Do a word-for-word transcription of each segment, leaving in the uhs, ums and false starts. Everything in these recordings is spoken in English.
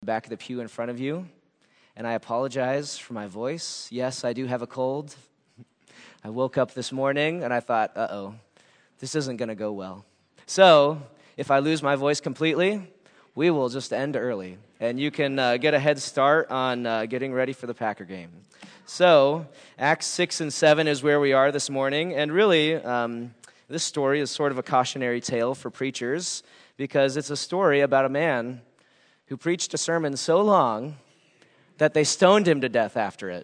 Back of the pew in front of you, and I apologize for my voice. Yes, I do have a cold. I woke up this morning and I thought, uh-oh, this isn't going to go well. So if I lose my voice completely, we will just end early, and you can uh, get a head start on uh, getting ready for the Packer game. So Acts six and seven is where we are this morning, and really um, this story is sort of a cautionary tale for preachers because it's a story about a man who preached a sermon so long that they stoned him to death after it.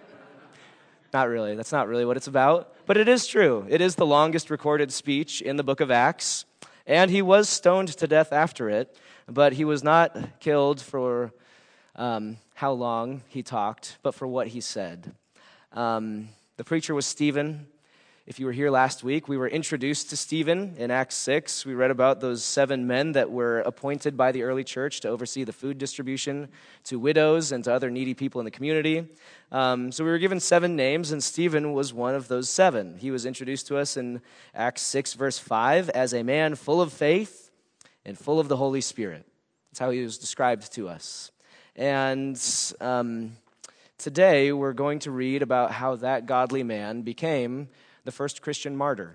Not really. That's not really what it's about. But it is true. It is the longest recorded speech in the book of Acts, and he was stoned to death after it, but he was not killed for um, how long he talked, but for what he said. Um, the preacher was Stephen. If you were here last week, we were introduced to Stephen in Acts six. We read about those seven men that were appointed by the early church to oversee the food distribution to widows and to other needy people in the community. Um, so we were given seven names, and Stephen was one of those seven. He was introduced to us in Acts six, verse five, as a man full of faith and full of the Holy Spirit. That's how he was described to us. And um, today we're going to read about how that godly man became the first Christian martyr.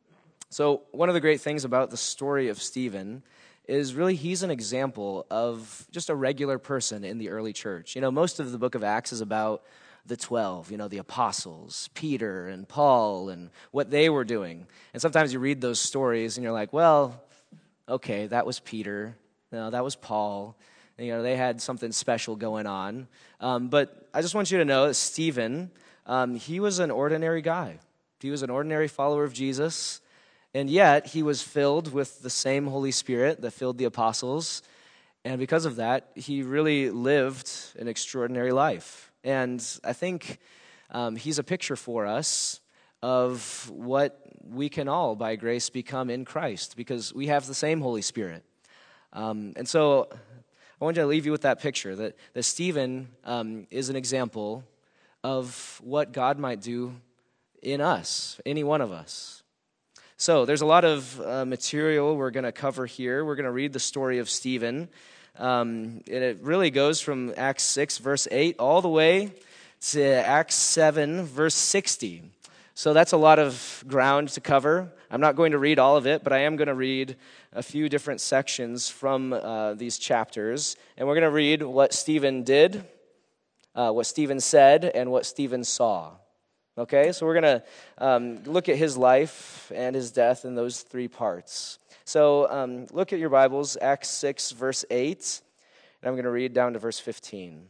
So one of the great things about the story of Stephen is really he's an example of just a regular person in the early church. You know, most of the book of Acts is about the twelve, you know, the apostles, Peter and Paul and what they were doing. And sometimes you read those stories and you're like, well, okay, that was Peter. No, that was Paul. And, you know, they had something special going on. Um, but I just want you to know that Stephen, um, he was an ordinary guy. He was an ordinary follower of Jesus, and yet he was filled with the same Holy Spirit that filled the apostles, and because of that, he really lived an extraordinary life. And I think um, he's a picture for us of what we can all, by grace, become in Christ, because we have the same Holy Spirit. Um, and so I want to leave you with that picture, that, that Stephen um, is an example of what God might do in us, any one of us. So there's a lot of uh, material we're going to cover here. We're going to read the story of Stephen. Um, and it really goes from Acts six, verse eight, all the way to Acts seven, verse sixty. So that's a lot of ground to cover. I'm not going to read all of it, but I am going to read a few different sections from uh, these chapters. And we're going to read what Stephen did, uh, what Stephen said, and what Stephen saw. Okay, so we're going to um, look at his life and his death in those three parts. So um, look at your Bibles, Acts six, verse eight, and I'm going to read down to verse fifteen.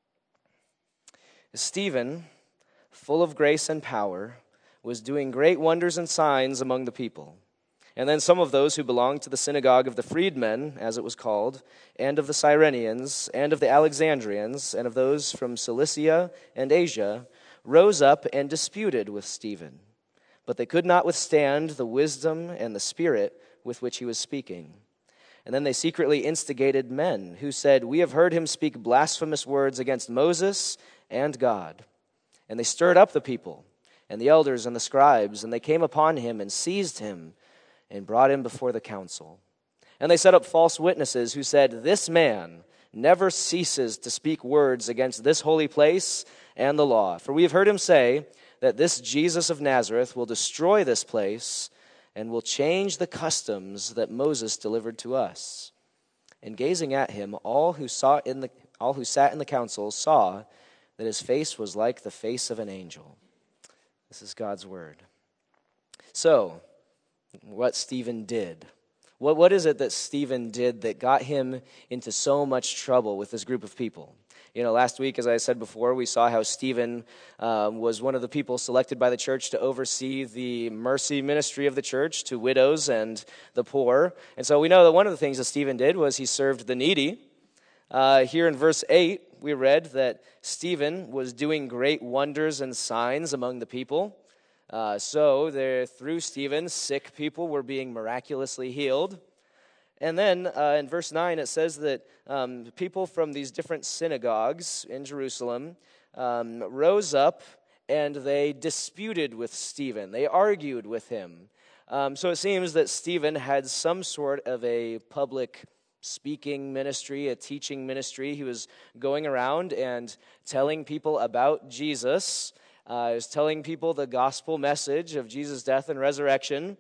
Stephen, full of grace and power, was doing great wonders and signs among the people. And then some of those who belonged to the synagogue of the freedmen, as it was called, and of the Cyrenians, and of the Alexandrians, and of those from Cilicia and Asia, rose up and disputed with Stephen. But they could not withstand the wisdom and the spirit with which he was speaking. And then they secretly instigated men who said, "We have heard him speak blasphemous words against Moses and God." And they stirred up the people and the elders and the scribes, and they came upon him and seized him and brought him before the council. And they set up false witnesses who said, "This man never ceases to speak words against this holy place and the law. For we have heard him say that this Jesus of Nazareth will destroy this place and will change the customs that Moses delivered to us." And gazing at him, all who saw in the all who sat in the council saw that his face was like the face of an angel. This is God's word. So, what Stephen did. What, what is it that Stephen did that got him into so much trouble with this group of people? You know, last week, as I said before, we saw how Stephen um, was one of the people selected by the church to oversee the mercy ministry of the church to widows and the poor. And so we know that one of the things that Stephen did was he served the needy. Uh, here in verse eight, we read that Stephen was doing great wonders and signs among the people. Uh, so there, through Stephen, sick people were being miraculously healed. And then uh, in verse nine, it says that um, people from these different synagogues in Jerusalem um, rose up and they disputed with Stephen. They argued with him. Um, so it seems that Stephen had some sort of a public speaking ministry, a teaching ministry. He was going around and telling people about Jesus. Uh, he was telling people the gospel message of Jesus' death and resurrection.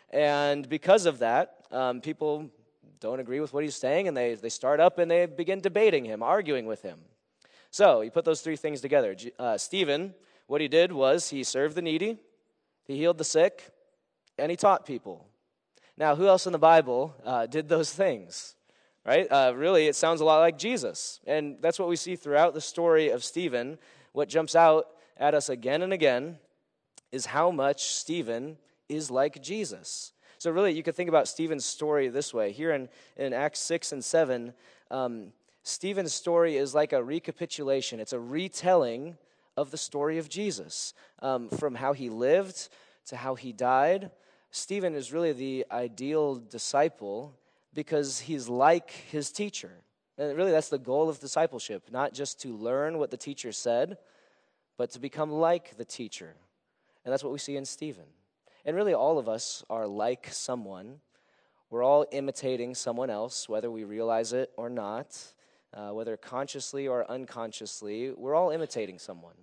And because of that, um, people don't agree with what he's saying, and they, they start up and they begin debating him, arguing with him. So you put those three things together. Uh, Stephen, what he did was he served the needy, he healed the sick, and he taught people. Now, who else in the Bible uh, did those things? Right? Uh, really, it sounds a lot like Jesus. And that's what we see throughout the story of Stephen. What jumps out at us again and again is how much Stephen is like Jesus. So really, you could think about Stephen's story this way. Here in, in Acts six and seven, um, Stephen's story is like a recapitulation. It's a retelling of the story of Jesus. Um, from how he lived to how he died. Stephen is really the ideal disciple because he's like his teacher. And really, that's the goal of discipleship, not just to learn what the teacher said, but to become like the teacher. And that's what we see in Stephen. And really, all of us are like someone. We're all imitating someone else, whether we realize it or not, uh, whether consciously or unconsciously. We're all imitating someone.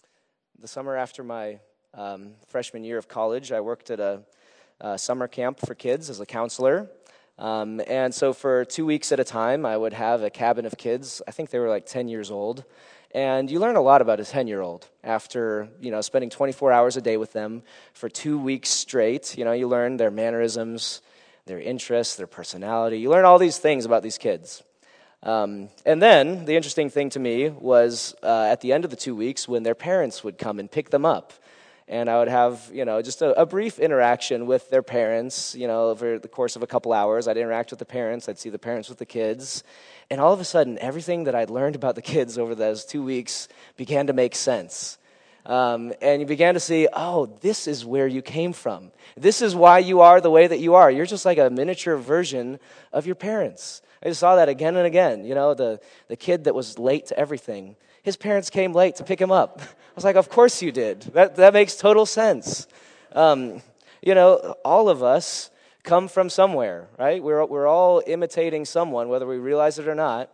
The summer after my um, freshman year of college, I worked at a, a summer camp for kids as a counselor. Um, and so for two weeks at a time, I would have a cabin of kids. I think they were like ten years old. And you learn a lot about a ten-year-old after, you know, spending twenty-four hours a day with them for two weeks straight. You know, you learn their mannerisms, their interests, their personality. You learn all these things about these kids. Um, and then the interesting thing to me was uh, at the end of the two weeks when their parents would come and pick them up. And I would have, you know, just a, a brief interaction with their parents, you know, over the course of a couple hours. I'd interact with the parents. I'd see the parents with the kids. And all of a sudden, everything that I'd learned about the kids over those two weeks began to make sense. Um, and you began to see, oh, this is where you came from. This is why you are the way that you are. You're just like a miniature version of your parents. I just saw that again and again. You know, the, the kid that was late to everything. His parents came late to pick him up. I was like, of course you did. That that makes total sense. Um, you know, all of us come from somewhere, right? We're we're all imitating someone, whether we realize it or not.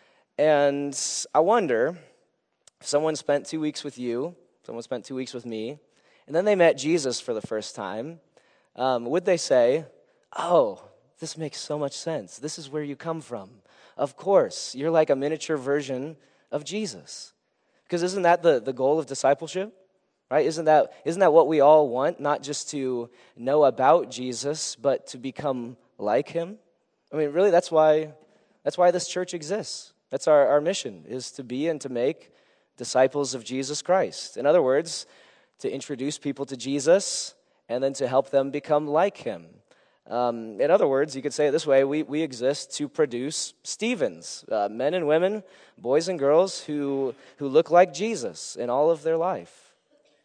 And I wonder, if someone spent two weeks with you, someone spent two weeks with me, and then they met Jesus for the first time, um, would they say, oh, this makes so much sense. This is where you come from. Of course, you're like a miniature version of Jesus. Because isn't that the, the goal of discipleship? Right? Isn't that isn't that what we all want? Not just to know about Jesus, but to become like him? I mean, really, that's why that's why this church exists. That's our, our mission, is to be and to make disciples of Jesus Christ. In other words, to introduce people to Jesus and then to help them become like him. Um, in other words, you could say it this way, we, we exist to produce Stephens, uh, men and women, boys and girls who, who look like Jesus in all of their life.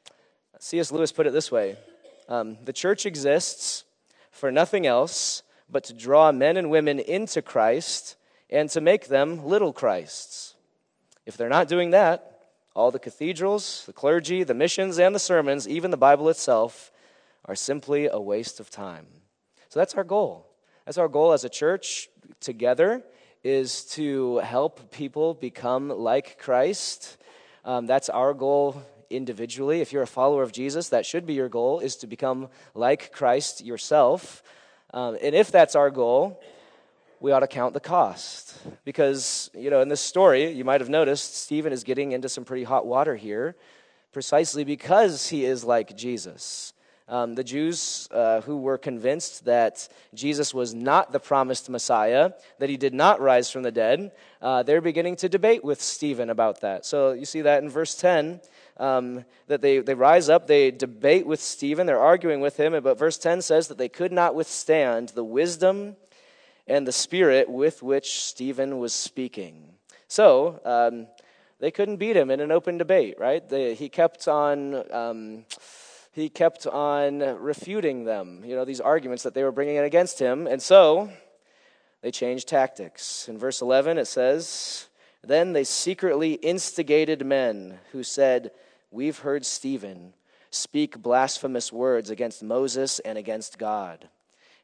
C S Lewis put it this way, um, the church exists for nothing else but to draw men and women into Christ and to make them little Christs. If they're not doing that, all the cathedrals, the clergy, the missions, and the sermons, even the Bible itself, are simply a waste of time. So that's our goal. That's our goal as a church together, is to help people become like Christ. Um, that's our goal individually. If you're a follower of Jesus, that should be your goal, is to become like Christ yourself. Um, and if that's our goal, we ought to count the cost. Because, you know, in this story, you might have noticed Stephen is getting into some pretty hot water here, precisely because he is like Jesus. Um, the Jews uh, who were convinced that Jesus was not the promised Messiah, that he did not rise from the dead, uh, they're beginning to debate with Stephen about that. So you see that in verse ten, um, that they, they rise up, they debate with Stephen, they're arguing with him, but verse ten says that they could not withstand the wisdom and the spirit with which Stephen was speaking. So um, they couldn't beat him in an open debate, right? They, he kept on... Um, He kept on refuting them, you know, these arguments that they were bringing in against him. And so they changed tactics. In verse eleven, it says, then they secretly instigated men who said, we've heard Stephen speak blasphemous words against Moses and against God.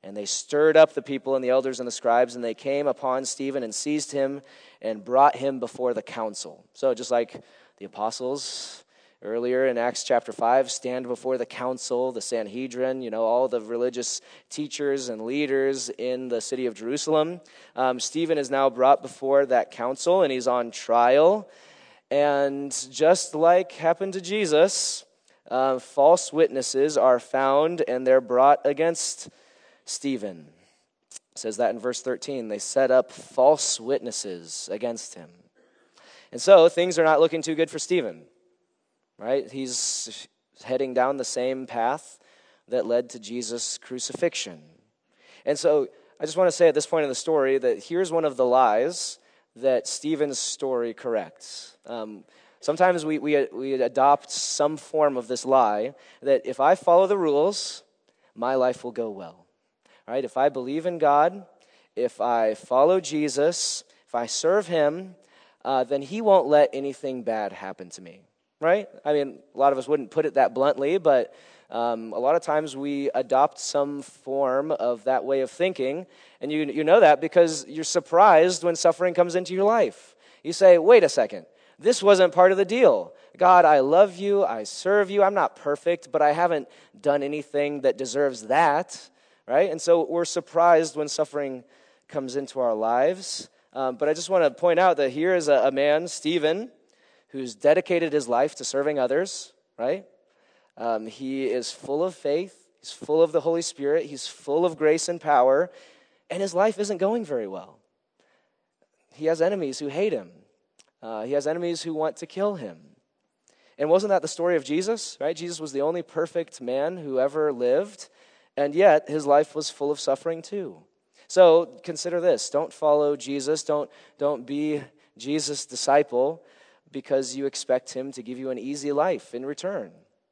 And they stirred up the people and the elders and the scribes, and they came upon Stephen and seized him and brought him before the council. So just like the apostles earlier in Acts chapter five, stand before the council, the Sanhedrin, you know, all the religious teachers and leaders in the city of Jerusalem. Um, Stephen is now brought before that council, and he's on trial. And just like happened to Jesus, uh, false witnesses are found, and they're brought against Stephen. It says that in verse thirteen. They set up false witnesses against him. And so things are not looking too good for Stephen, right? He's heading down the same path that led to Jesus' crucifixion. And so I just want to say at this point in the story that here's one of the lies that Stephen's story corrects. Um, sometimes we, we, we adopt some form of this lie that if I follow the rules, my life will go well. Right? If I believe in God, if I follow Jesus, if I serve him, uh, then he won't let anything bad happen to me. Right? I mean, a lot of us wouldn't put it that bluntly, but um, a lot of times we adopt some form of that way of thinking, and you you know that because you're surprised when suffering comes into your life. You say, wait a second, this wasn't part of the deal. God, I love you, I serve you, I'm not perfect, but I haven't done anything that deserves that. Right? And so we're surprised when suffering comes into our lives. Um, but I just want to point out that here is a, a man, Stephen, who's dedicated his life to serving others, right? Um, he is full of faith. He's full of the Holy Spirit. He's full of grace and power. And his life isn't going very well. He has enemies who hate him. Uh, he has enemies who want to kill him. And wasn't that the story of Jesus, right? Jesus was the only perfect man who ever lived. And yet, his life was full of suffering too. So consider this. Don't follow Jesus. Don't, don't be Jesus' disciple because you expect him to give you an easy life in return.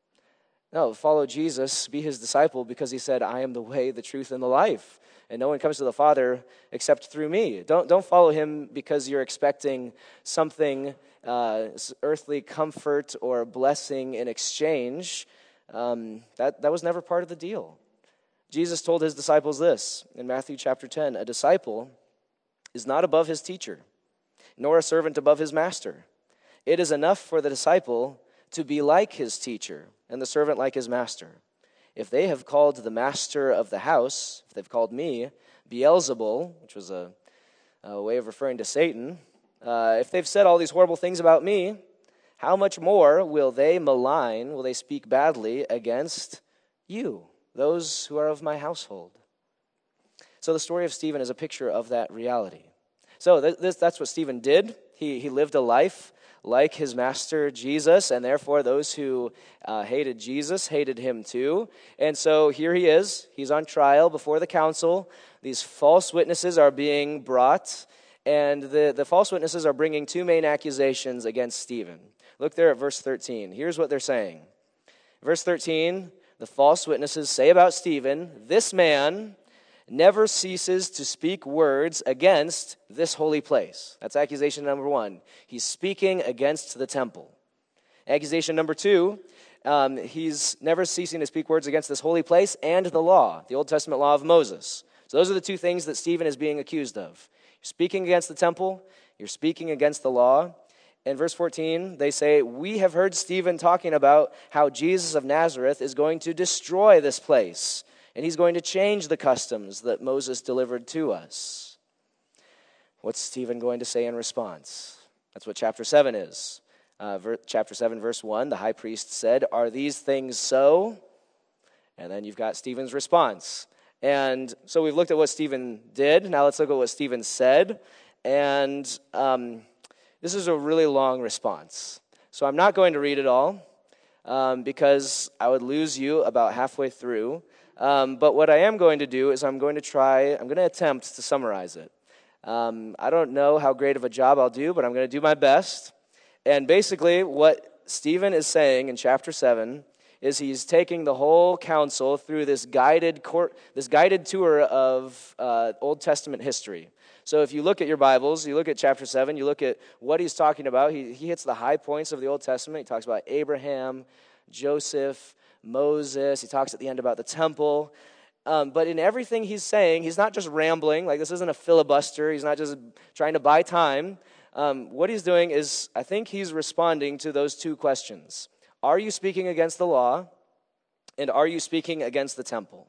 No, follow Jesus, be his disciple because he said, I am the way, the truth, and the life. And no one comes to the Father except through me. Don't, don't follow him because you're expecting something, uh, earthly comfort or blessing in exchange. Um, that, that was never part of the deal. Jesus told his disciples this in Matthew chapter ten, a disciple is not above his teacher, nor a servant above his master. It is enough for the disciple to be like his teacher and the servant like his master. If they have called the master of the house, if they've called me Beelzebul, which was a, a way of referring to Satan, uh, if they've said all these horrible things about me, how much more will they malign, will they speak badly against you, those who are of my household? So the story of Stephen is a picture of that reality. So th- this, that's what Stephen did. He, he lived a life like his master Jesus, and therefore those who uh, hated Jesus hated him too. And so here he is. He's on trial before the council. These false witnesses are being brought, and the, the false witnesses are bringing two main accusations against Stephen. Look there at verse thirteen. Here's what they're saying. Verse thirteen, the false witnesses say about Stephen, this man never ceases to speak words against this holy place. That's accusation number one. He's speaking against the temple. Accusation number two, um, he's never ceasing to speak words against this holy place and the law, the Old Testament law of Moses. So those are the two things that Stephen is being accused of. You're speaking against the temple, you're speaking against the law. In verse fourteen, they say, we have heard Stephen talking about how Jesus of Nazareth is going to destroy this place, and he's going to change the customs that Moses delivered to us. What's Stephen going to say in response? That's what chapter seven is. Uh, ver- chapter seven, verse one, the high priest said, are these things so? And then you've got Stephen's response. And so we've looked at what Stephen did. Now let's look at what Stephen said. And um, this is a really long response. So I'm not going to read it all um, because I would lose you about halfway through. Um, but what I am going to do is I'm going to try, I'm going to attempt to summarize it. Um, I don't know how great of a job I'll do, but I'm going to do my best. And basically what Stephen is saying in chapter seven is he's taking the whole council through this guided court, this guided tour of uh, Old Testament history. So if you look at your Bibles, you look at chapter seven, you look at what he's talking about. He, he hits the high points of the Old Testament. He talks about Abraham, Joseph, Moses. He talks at the end about the temple. Um, but in everything he's saying, he's not just rambling. Like, this isn't a filibuster. He's not just trying to buy time. Um, what he's doing is, I think he's responding to those two questions. Are you speaking against the law? And are you speaking against the temple?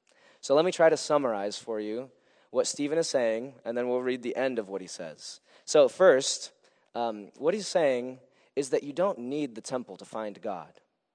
So let me try to summarize for you what Stephen is saying, and then we'll read the end of what he says. So first, um, what he's saying is that you don't need the temple to find God.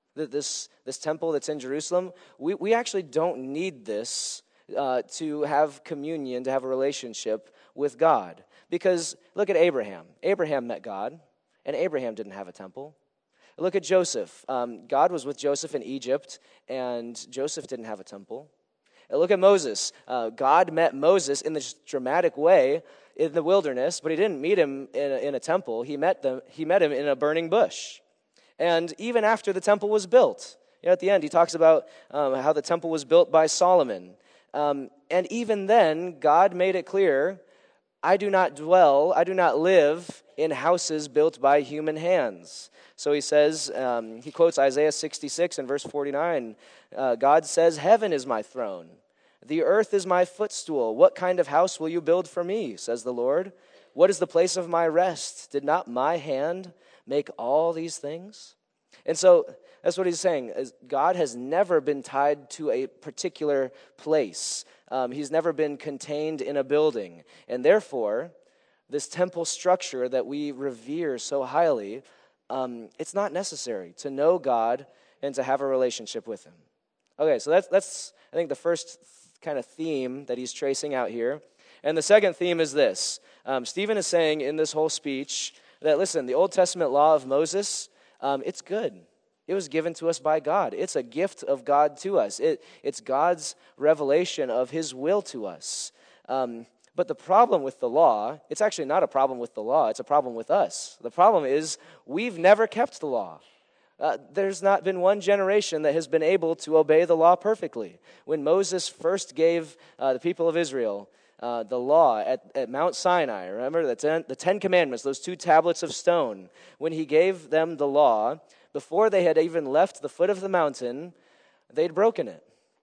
This, this temple that's in Jerusalem, we, we actually don't need this uh, to have communion, to have a relationship with God. Because look at Abraham. Abraham met God, and Abraham didn't have a temple. Look at Joseph. Um, God was with Joseph in Egypt, and Joseph didn't have a temple. And look at Moses. Uh, God met Moses in this dramatic way in the wilderness, but he didn't meet him in a, in a temple. He met them. He met him in a burning bush. And even after the temple was built, you know, at the end, he talks about um, how the temple was built by Solomon. Um, and even then, God made it clear, I do not dwell, I do not live in houses built by human hands. So he says, um, he quotes Isaiah sixty-six and verse forty-nine. Uh, God says, heaven is my throne. The earth is my footstool. What kind of house will you build for me, says the Lord? What is the place of my rest? Did not my hand make all these things? And so that's what he's saying. Is God has never been tied to a particular place. Um, he's never been contained in a building. And therefore, this temple structure that we revere so highly, um, it's not necessary to know God and to have a relationship with him. Okay, so that's, that's I think, the first kind of theme that he's tracing out here. And the second theme is this. Um, Stephen is saying in this whole speech that, listen, the Old Testament law of Moses, um, it's good. It was given to us by God. It's a gift of God to us. It, it's God's revelation of his will to us. Um, but the problem with the law, it's actually not a problem with the law. It's a problem with us. The problem is we've never kept the law. Uh, there's not been one generation that has been able to obey the law perfectly. When Moses first gave uh, the people of Israel Uh, the law at, at Mount Sinai, remember the ten, the Ten Commandments, those two tablets of stone. When he gave them the law, before they had even left the foot of the mountain, they'd broken it.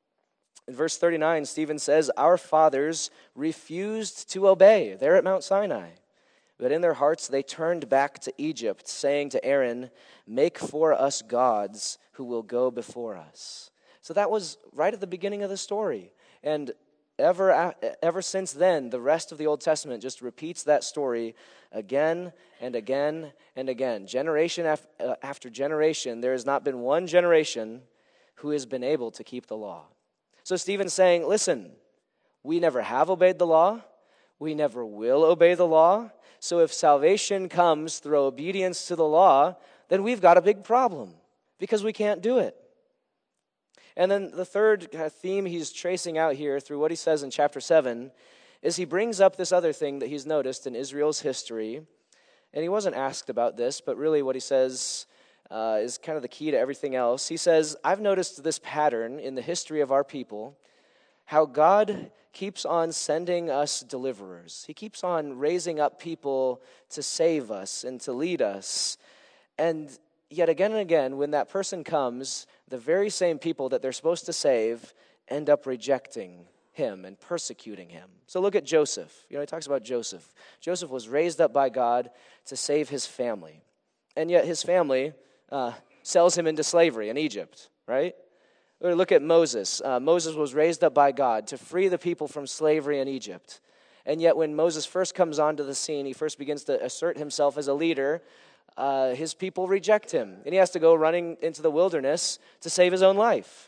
In verse thirty-nine, Stephen says, our fathers refused to obey. They're at Mount Sinai. But in their hearts they turned back to Egypt, saying to Aaron, make for us gods who will go before us. So that was right at the beginning of the story. And Ever, ever since then, the rest of the Old Testament just repeats that story again and again and again. Generation after generation, there has not been one generation who has been able to keep the law. So Stephen's saying, listen, we never have obeyed the law. We never will obey the law. So if salvation comes through obedience to the law, then we've got a big problem because we can't do it. And then the third theme he's tracing out here through what he says in chapter seven is he brings up this other thing that he's noticed in Israel's history. And he wasn't asked about this, but really what he says uh, is kind of the key to everything else. He says, I've noticed this pattern in the history of our people, how God keeps on sending us deliverers. He keeps on raising up people to save us and to lead us. And yet again and again, when that person comes, the very same people that they're supposed to save end up rejecting him and persecuting him. So look at Joseph. You know, he talks about Joseph. Joseph was raised up by God to save his family. And yet his family uh, sells him into slavery in Egypt, right? Or look at Moses. Uh, Moses was raised up by God to free the people from slavery in Egypt. And yet when Moses first comes onto the scene, he first begins to assert himself as a leader. Uh, his people reject him, and he has to go running into the wilderness to save his own life.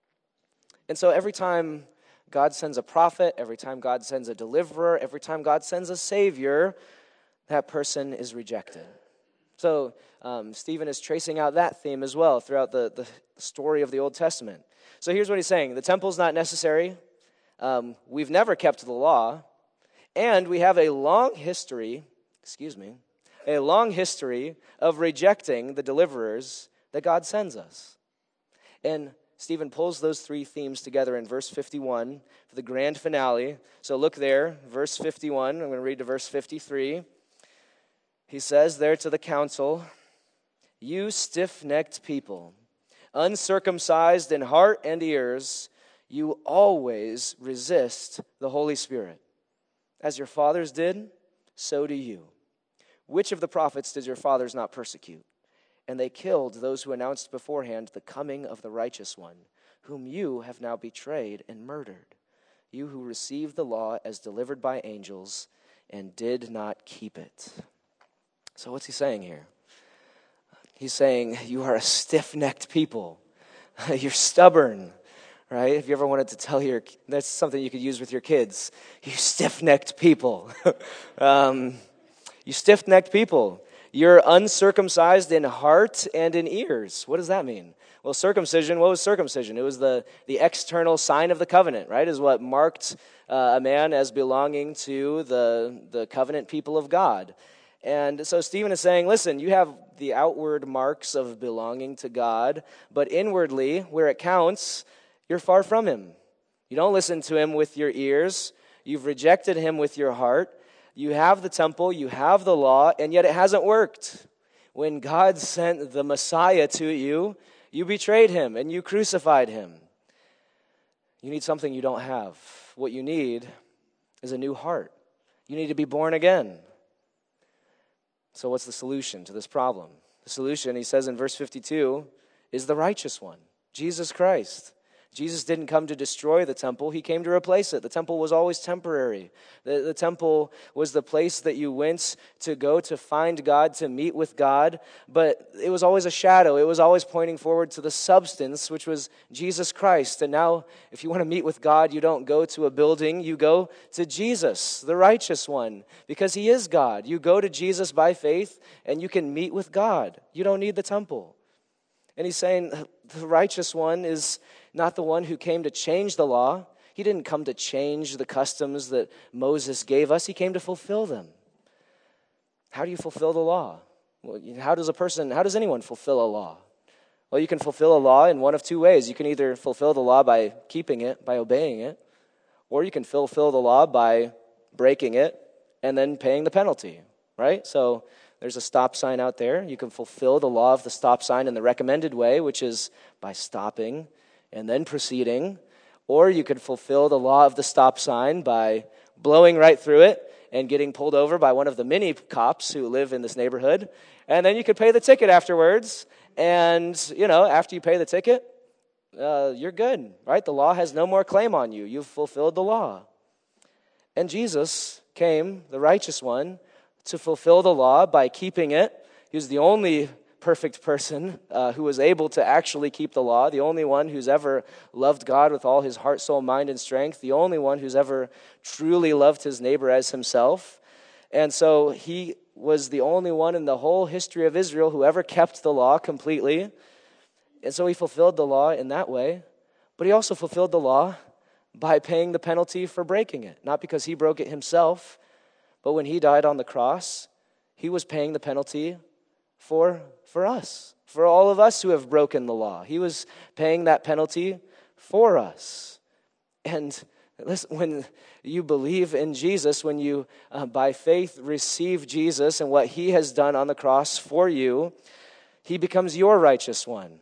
And so every time God sends a prophet, every time God sends a deliverer, every time God sends a savior, that person is rejected. So um, Stephen is tracing out that theme as well throughout the, the story of the Old Testament. So here's what he's saying. The temple's not necessary. Um, we've never kept the law. And we have a long history, excuse me, a long history of rejecting the deliverers that God sends us. And Stephen pulls those three themes together in verse fifty-one for the grand finale. So look there, verse fifty-one. I'm going to read to verse fifty-three. He says there to the council, you stiff-necked people, uncircumcised in heart and ears, you always resist the Holy Spirit. As your fathers did, so do you. Which of the prophets did your fathers not persecute? And they killed those who announced beforehand the coming of the righteous one, whom you have now betrayed and murdered, you who received the law as delivered by angels and did not keep it. So what's he saying here? He's saying you are a stiff-necked people. You're stubborn, right? If you ever wanted to tell your, that's something you could use with your kids. You stiff-necked people. um, you stiff-necked people. You're uncircumcised in heart and in ears. What does that mean? Well, circumcision, what was circumcision? It was the, the external sign of the covenant, right? Is what marked uh, a man as belonging to the, the covenant people of God. And so Stephen is saying, listen, you have the outward marks of belonging to God, but inwardly, where it counts, you're far from him. You don't listen to him with your ears. You've rejected him with your heart. You have the temple, you have the law, and yet it hasn't worked. When God sent the Messiah to you, you betrayed him and you crucified him. You need something you don't have. What you need is a new heart. You need to be born again. So what's the solution to this problem? The solution, he says in verse fifty-two, is the righteous one, Jesus Christ. Jesus didn't come to destroy the temple. He came to replace it. The temple was always temporary. The, the temple was the place that you went to go to find God, to meet with God, but it was always a shadow. It was always pointing forward to the substance, which was Jesus Christ. And now, if you want to meet with God, you don't go to a building. You go to Jesus, the righteous one, because he is God. You go to Jesus by faith, and you can meet with God. You don't need the temple. And he's saying the righteous one is not the one who came to change the law. He didn't come to change the customs that Moses gave us. He came to fulfill them. How do you fulfill the law? Well, how does a person, how does anyone fulfill a law? Well, you can fulfill a law in one of two ways. You can either fulfill the law by keeping it, by obeying it, or you can fulfill the law by breaking it and then paying the penalty, right? So there's a stop sign out there. You can fulfill the law of the stop sign in the recommended way, which is by stopping and then proceeding. Or you could fulfill the law of the stop sign by blowing right through it and getting pulled over by one of the many cops who live in this neighborhood. And then you could pay the ticket afterwards. And, you know, after you pay the ticket, uh, you're good, right? The law has no more claim on you. You've fulfilled the law. And Jesus came, the righteous one, to fulfill the law by keeping it. He was the only perfect person uh, who was able to actually keep the law, the only one who's ever loved God with all his heart, soul, mind, and strength, the only one who's ever truly loved his neighbor as himself. And so he was the only one in the whole history of Israel who ever kept the law completely. And so he fulfilled the law in that way. But he also fulfilled the law by paying the penalty for breaking it, not because he broke it himself, but when he died on the cross, he was paying the penalty for, for us, for all of us who have broken the law. He was paying that penalty for us. And listen, when you believe in Jesus, when you, uh, by faith, receive Jesus and what he has done on the cross for you, he becomes your righteous one.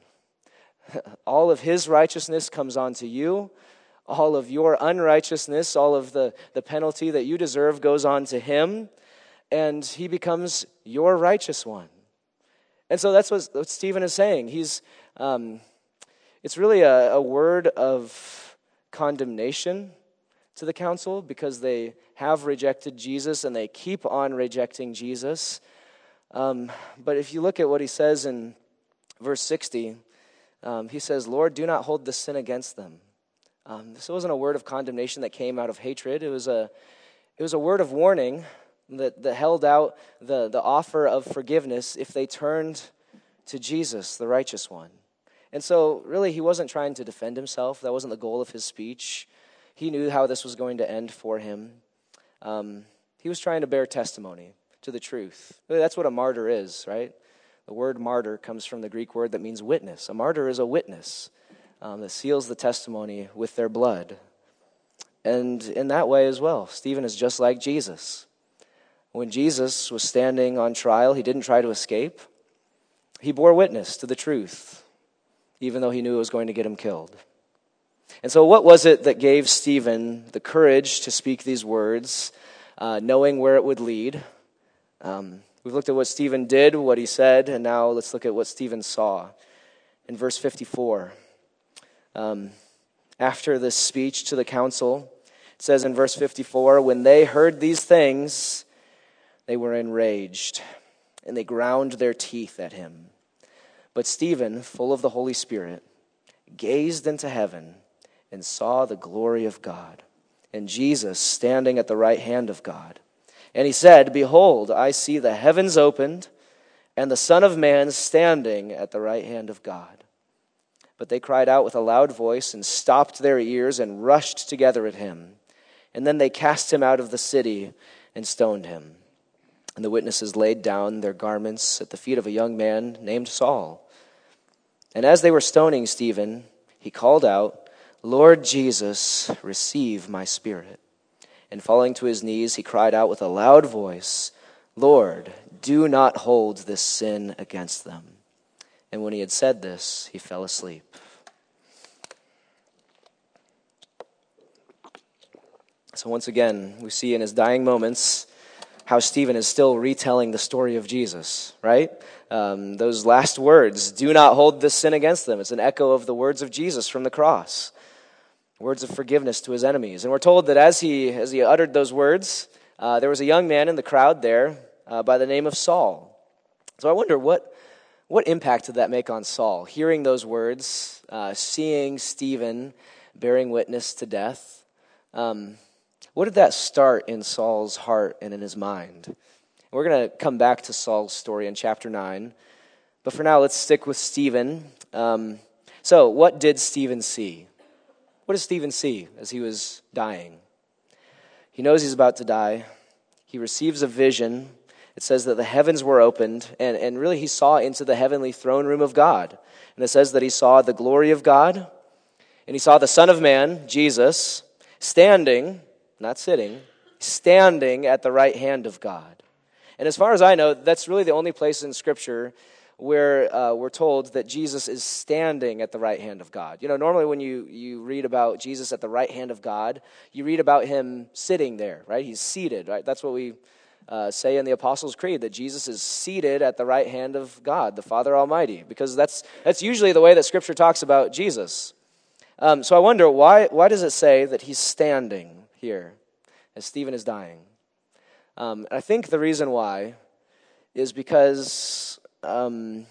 All of his righteousness comes onto you. All of your unrighteousness, all of the, the penalty that you deserve goes on to him, and he becomes your righteous one. And so that's what, what Stephen is saying. He's, um, it's really a, a word of condemnation to the council because they have rejected Jesus and they keep on rejecting Jesus. Um, but if you look at what he says in verse sixty, um, he says, Lord, do not hold this sin against them. Um, this wasn't a word of condemnation that came out of hatred. It was a, it was a word of warning that, that held out the, the offer of forgiveness if they turned to Jesus, the righteous one. And so, really, he wasn't trying to defend himself. That wasn't the goal of his speech. He knew how this was going to end for him. Um, he was trying to bear testimony to the truth. That's what a martyr is, right? The word martyr comes from the Greek word that means witness. A martyr is a witness um, that seals the testimony with their blood. And in that way as well, Stephen is just like Jesus. When Jesus was standing on trial, he didn't try to escape. He bore witness to the truth, even though he knew it was going to get him killed. And so what was it that gave Stephen the courage to speak these words, uh, knowing where it would lead? Um, we've looked at what Stephen did, what he said, and now let's look at what Stephen saw. In verse fifty-four, um, after this speech to the council, it says in verse fifty-four, when they heard these things, they were enraged, and they ground their teeth at him. But Stephen, full of the Holy Spirit, gazed into heaven and saw the glory of God, and Jesus standing at the right hand of God. And he said, behold, I see the heavens opened, and the Son of Man standing at the right hand of God. But they cried out with a loud voice and stopped their ears and rushed together at him. And then they cast him out of the city and stoned him. And the witnesses laid down their garments at the feet of a young man named Saul. And as they were stoning Stephen, he called out, Lord Jesus, receive my spirit. And falling to his knees, he cried out with a loud voice, Lord, do not hold this sin against them. And when he had said this, he fell asleep. So once again, we see in his dying moments how Stephen is still retelling the story of Jesus, right? Um, those last words, do not hold this sin against them. It's an echo of the words of Jesus from the cross, words of forgiveness to his enemies. And we're told that as he as he uttered those words, uh, there was a young man in the crowd there uh, by the name of Saul. So I wonder, what what impact did that make on Saul, hearing those words, uh, seeing Stephen bearing witness to death? Um, what did that start in Saul's heart and in his mind? We're going to come back to Saul's story in chapter nine. But for now, let's stick with Stephen. Um, so what did Stephen see? What does Stephen see as he was dying? He knows he's about to die. He receives a vision. It says that the heavens were opened, and, and really he saw into the heavenly throne room of God. And it says that he saw the glory of God, and he saw the Son of Man, Jesus, standing, not sitting, standing at the right hand of God. And as far as I know, that's really the only place in Scripture where uh, we're told that Jesus is standing at the right hand of God. You know, normally when you, you read about Jesus at the right hand of God, you read about him sitting there, right? He's seated, right? That's what we uh, say in the Apostles' Creed, that Jesus is seated at the right hand of God, the Father Almighty, because that's that's usually the way that Scripture talks about Jesus. Um, so I wonder, why why does it say that he's standing here as Stephen is dying? Um, I think the reason why is because um,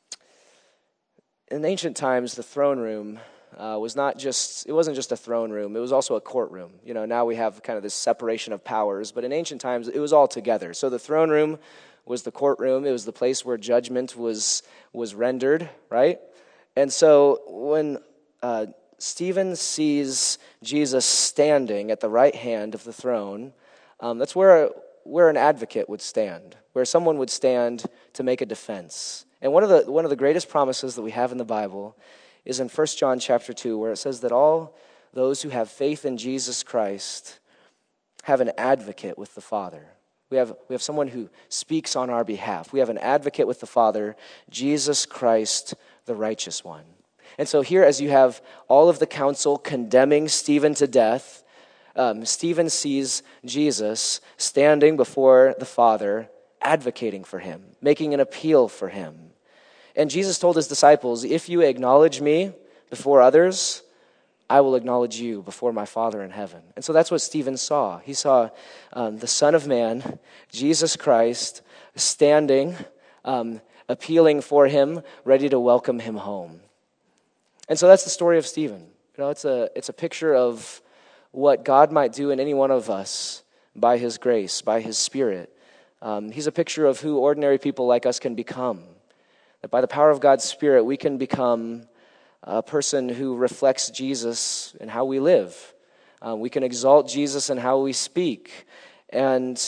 in ancient times, the throne room uh, was not just, it wasn't just a throne room, it was also a courtroom. You know, now we have kind of this separation of powers, but in ancient times, it was all together. So the throne room was the courtroom, it was the place where judgment was, was rendered, right? And so when uh, Stephen sees Jesus standing at the right hand of the throne, um, that's where where an advocate would stand, where someone would stand to make a defense. And one of the one of the greatest promises that we have in the Bible is in First John chapter two, where it says that all those who have faith in Jesus Christ have an advocate with the Father. We have we have someone who speaks on our behalf. We have an advocate with the Father, Jesus Christ, the righteous one. And so here, as you have all of the council condemning Stephen to death, Um, Stephen sees Jesus standing before the Father, advocating for him, making an appeal for him. And Jesus told his disciples, if you acknowledge me before others, I will acknowledge you before my Father in heaven. And so that's what Stephen saw. He saw um, the Son of Man, Jesus Christ, standing, um, appealing for him, ready to welcome him home. And so that's the story of Stephen. You know, it's a it's a picture of what God might do in any one of us by his grace, by his Spirit. Um, he's a picture of who ordinary people like us can become. That by the power of God's Spirit, we can become a person who reflects Jesus in how we live. Uh, we can exalt Jesus in how we speak. And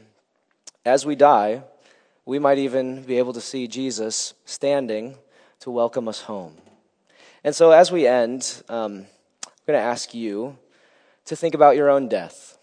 as we die, we might even be able to see Jesus standing to welcome us home. And so as we end, um, I'm going to ask you to think about your own death.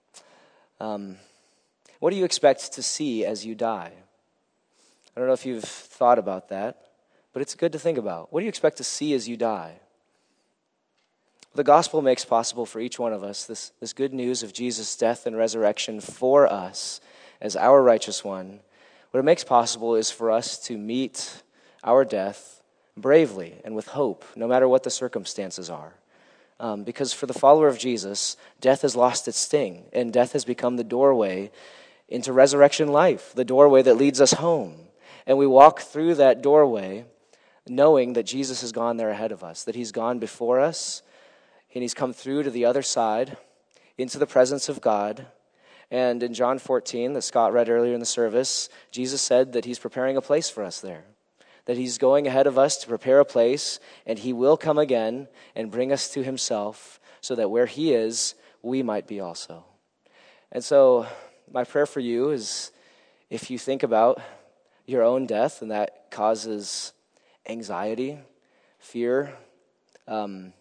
Um, what do you expect to see as you die? I don't know if you've thought about that, but it's good to think about. What do you expect to see as you die? The gospel makes possible for each one of us this, this good news of Jesus' death and resurrection for us as our righteous one. What it makes possible is for us to meet our death bravely and with hope, no matter what the circumstances are. Um, because for the follower of Jesus, death has lost its sting, and death has become the doorway into resurrection life, the doorway that leads us home. And we walk through that doorway knowing that Jesus has gone there ahead of us, that he's gone before us, and he's come through to the other side, into the presence of God. And in John fourteen, that Scott read earlier in the service, Jesus said that he's preparing a place for us there, that he's going ahead of us to prepare a place, and he will come again and bring us to himself so that where he is, we might be also. And so my prayer for you is, if you think about your own death and that causes anxiety, fear, um,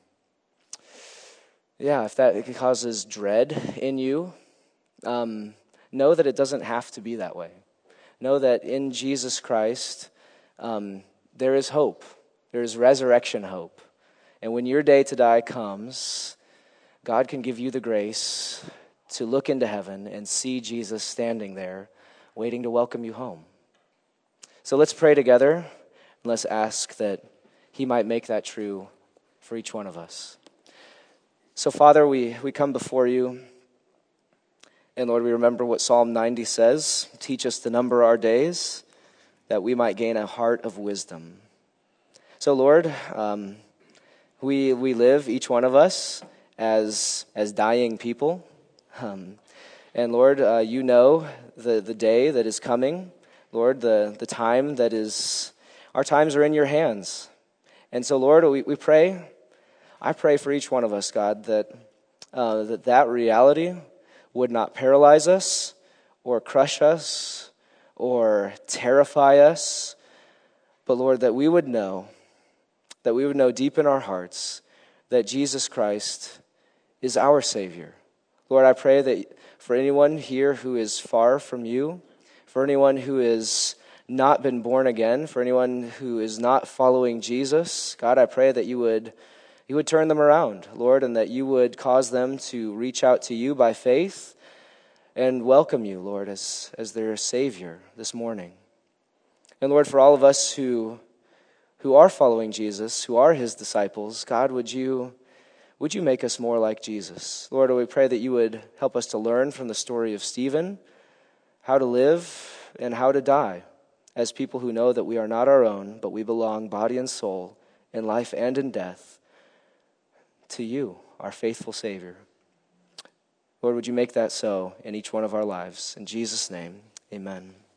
yeah, if that causes dread in you, um, know that it doesn't have to be that way. Know that in Jesus Christ, um, there is hope. There is resurrection hope. And when your day to die comes, God can give you the grace to look into heaven and see Jesus standing there, waiting to welcome you home. So let's pray together, and let's ask that he might make that true for each one of us. So, Father, we, we come before you, and Lord, we remember what Psalm ninety says. Teach us to number our days, that we might gain a heart of wisdom. So, Lord, um, we we live, each one of us, as as dying people. Um, and Lord, uh, you know the, the day that is coming. Lord, the, the time that is, our times are in your hands. And so, Lord, we, we pray, I pray for each one of us, God, that, uh, that that reality would not paralyze us or crush us or terrify us, but Lord, that we would know, that we would know deep in our hearts that Jesus Christ is our Savior. Lord, I pray that for anyone here who is far from you, for anyone who has not been born again, for anyone who is not following Jesus, God, I pray that you would you would turn them around, Lord, and that you would cause them to reach out to you by faith and welcome you, Lord, as, as their Savior this morning. And Lord, for all of us who who are following Jesus, who are his disciples, God, would you would you make us more like Jesus? Lord, we pray that you would help us to learn from the story of Stephen how to live and how to die as people who know that we are not our own, but we belong body and soul, in life and in death, to you, our faithful Savior. Lord, would you make that so in each one of our lives? In Jesus' name, amen.